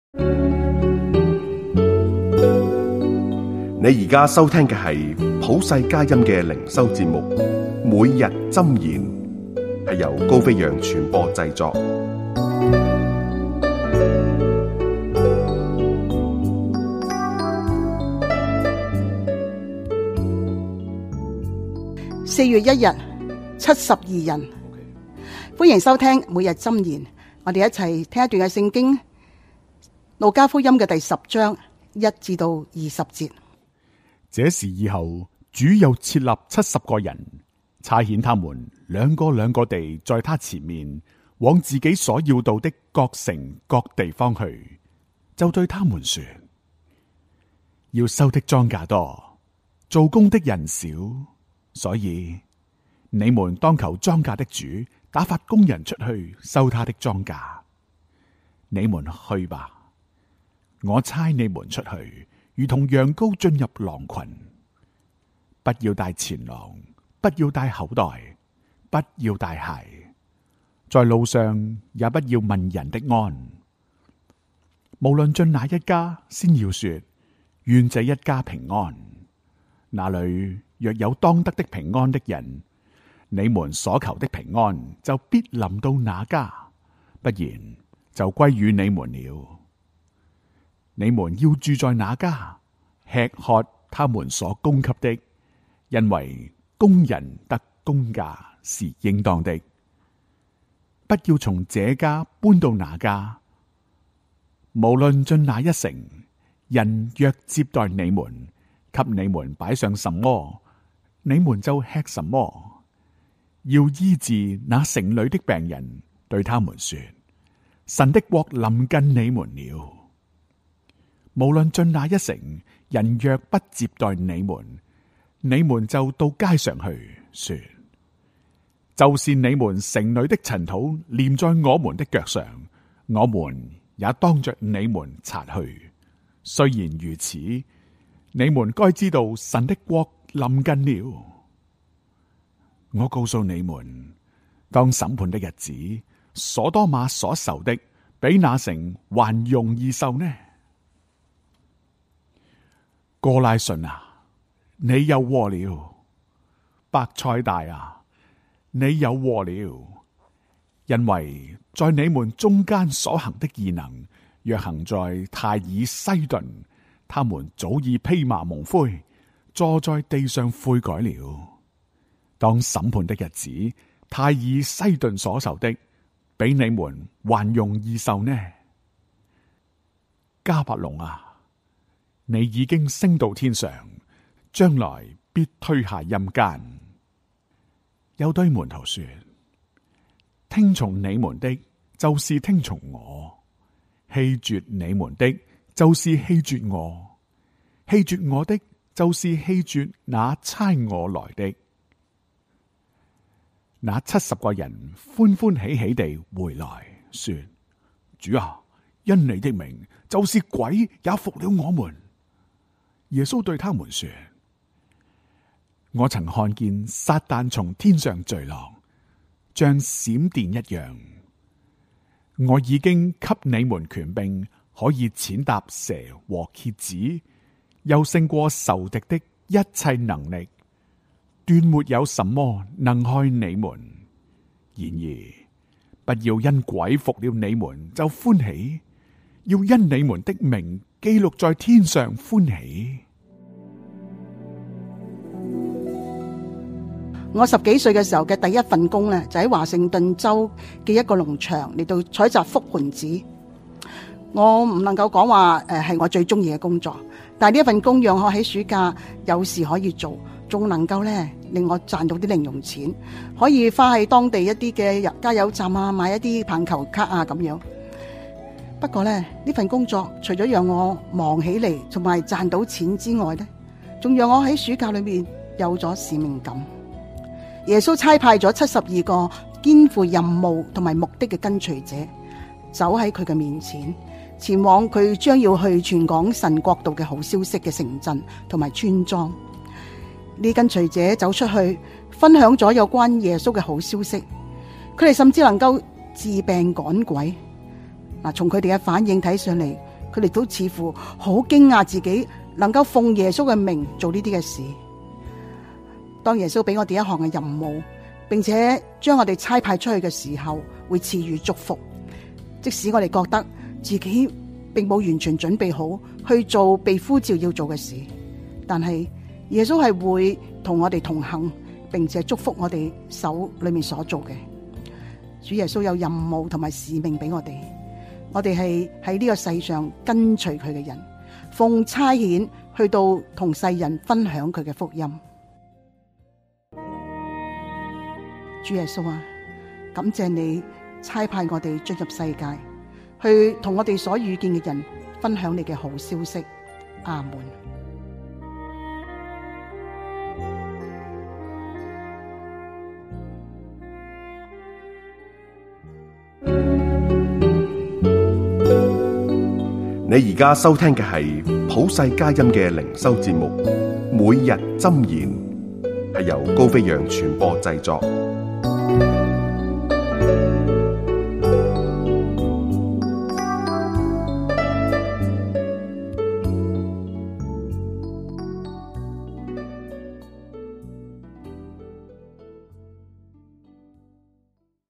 你而家收聽嘅係普世佳音嘅靈修節目，每日箴言，係由高飛揚傳播製作。 4月1日，72人，歡迎收聽每日箴言。我哋一齊聽一段嘅聖經，路加福音嘅第10章1至到20節。 這時以後，主又設立70個人，差遣他們兩個兩個地在他前面，往自己所要到的各城各地方去，就對他們說：要收的莊稼多，做工的人少，所以你們當求莊稼的主打發工人出去收他的莊稼。你們去吧，我差你們出去，如同羊羔進入狼群。不要帶錢囊，不要帶口袋，不要帶鞋，在路上也不要問人的安。無論進哪一家，先要說：願這一家平安。那裏若有當得的平安的人，你們所求的平安就必臨到那家，不然就歸於你們了。你們要住在那家，吃喝他們所供給的，因為工人得工價是應當的。不要從這家搬到那家，無論進哪一城，人若接待你們，給你們擺上什麼，你們就吃什麼。要醫治那城裏的病人，對他們說：神的國臨近你們了。無論進哪一城，人若不接待你們，你們就到街上去說：就是你們城裏的塵土黏在我們的腳上，我們也當着你們擦去。雖然如此，你們該知道神的國臨近了。我告訴你們，當審判的日子，所多瑪所受的，比那城還容易受呢。哥拉汛啊，你有禍了；伯賽大啊，你有禍了。因為在你們中間所行的異能，若行在泰爾西頓，他們早已披麻蒙灰，坐在地上悔改了。當審判的日子，泰爾西頓所受的，比你們還容易受呢。迦百農啊，你已經升到天上，將來必推下陰間。又對門徒說：聽從你們的，就是聽從我；棄絕你們的，就是棄絕我；棄絕我的，就是棄絕那差我來的。那70個人歡歡喜喜地回來，說：主啊，因你的名，就是鬼也服了我們。耶穌對他們說：我曾看見撒旦從天上墜落，像閃電一樣。我已經給你們權柄，可以踐踏蛇和蠍子，又勝過仇敵的一切能力，斷沒有什麼能害你們。然而，不要因鬼服了你們就歡喜，要因你們的名記錄在天上歡喜。 我10幾歲嘅時候嘅第一份工呢，就喺華盛頓州嘅一個農場嚟到採集覆盆子。我唔能夠講話係我最中意嘅工作，但係呢一份工讓我喺暑假有事可以做，仲能夠咧令我賺到啲零用錢，可以花喺當地一啲嘅加油站啊，買一啲棒球卡啊咁樣。不過咧，呢份工作除咗讓我忙起嚟同埋賺到錢之外咧，仲讓我喺暑假裏面有咗使命感。耶穌差派咗72個肩負任務同埋目的嘅跟隨者，走喺佢嘅面前，前往佢將要去傳講神國度嘅好消息嘅城鎮同埋村莊。呢跟隨者走出去，分享咗有關耶穌嘅好消息，佢哋甚至能夠治病趕鬼。嗱，從佢哋嘅反應睇上嚟， 佢哋都似乎好驚訝自己能夠奉耶穌嘅名做呢啲嘅事。當耶穌俾我哋一項嘅任務，並且將我哋差派出去嘅時候，會賜予祝福。即使我哋覺得自己並冇完全準備好去做被呼召要做嘅事，但係耶穌係會同我哋同行，並且祝福我哋手裏面所做嘅。主耶穌有任務同埋使命俾我哋，我哋係喺呢個世上跟隨佢嘅人，奉差遣去到同世人分享佢嘅福音。主耶穌啊，感謝你差派我哋進入世界，去同我哋所遇見嘅人分享你嘅好消息。阿門。 你而家收聽嘅係普世佳音嘅靈修節目《每日箴言》，係由高飛揚傳播製作。